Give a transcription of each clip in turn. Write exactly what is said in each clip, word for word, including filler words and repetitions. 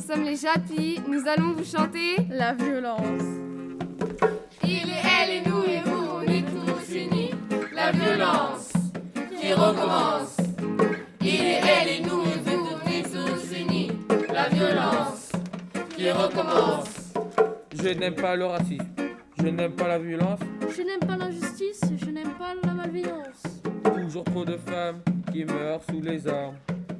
sommes les Chapis, nous allons vous chanter la violence. Il et elle et nous et vous, on est tous unis. La violence qui recommence. Il et elle et nous et vous, on est tous unis. La violence qui recommence. Je n'aime pas le racisme, je n'aime pas la violence. Je n'aime pas l'injustice, je n'aime pas la malveillance. Toujours trop de femmes qui meurent sous les armes.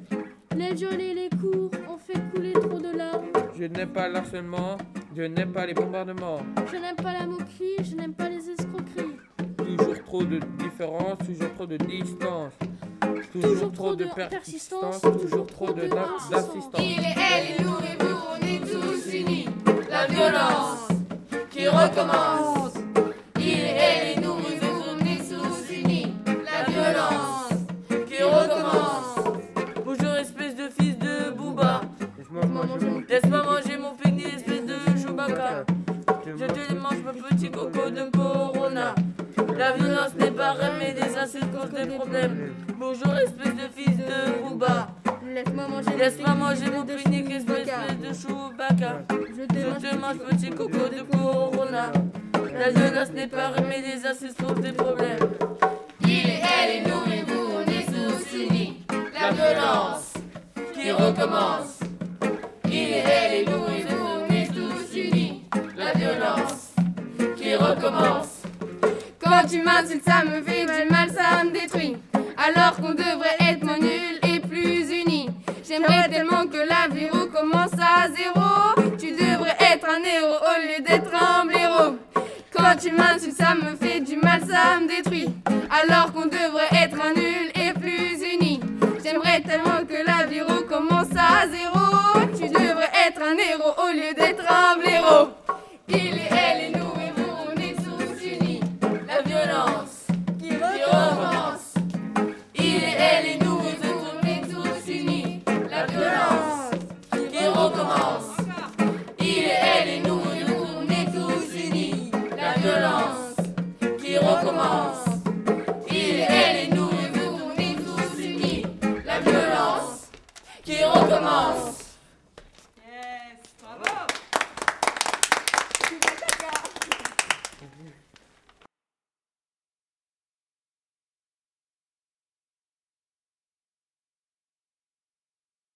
Les viols et les coups ont fait couler trop de larmes. Je n'aime pas l'harcèlement, je n'aime pas les bombardements. Je n'aime pas la moquerie, je n'aime pas les escroqueries. Toujours trop de différence, toujours trop de distance. Toujours, toujours trop, trop de, de persistance, persistance, toujours trop de d'insistance. Il et elle et nous et vous, on est tous unis. La violence qui recommence. Il et elle et nous et vous, on est tous unis. La violence qui recommence. Bonjour espèce de fils de Booba. Laisse-moi manger mon, Laisse-moi manger mon pénis, espèce de Chewbacca. Je te mange mon petit coco de Corona. La violence n'est pas remédiée, ça c'est cause des problèmes. Bonjour espèce de fils de Booba. Laisse-moi manger, Laisse-moi manger mon pénis, espèce de Chewbacca. Je te mange petit coco de Corona. La violence n'est pas remédiée, ça c'est cause des problèmes. Il et elle et nous et vous, on est tous unis. La violence qui recommence. Il et elle et nous et vous, on est tous unis. La violence qui recommence. Quand tu m'insultes, ça me fait du mal, ça me détruit. Alors qu'on devrait être moins nuls et plus unis. J'aimerais tellement que la vie recommence à zéro. Tu devrais être un héros au lieu d'être un blaireau. Quand tu m'insultes, ça me fait du mal, ça me détruit. Alors qu'on devrait être un nul et plus unis. J'aimerais tellement que la vie recommence à zéro. Tu devrais être un héros au lieu d'être un blaireau. Il et elle et nous et vous, on est tous unis. La violence qui recommence. Il et elle et nous et vous, on est tous unis. La violence qui recommence. Il et elle et nous et vous, on est tous unis. La violence qui recommence. Il et elle et nous et vous, on est tous unis. La violence qui recommence. Yes, bravo.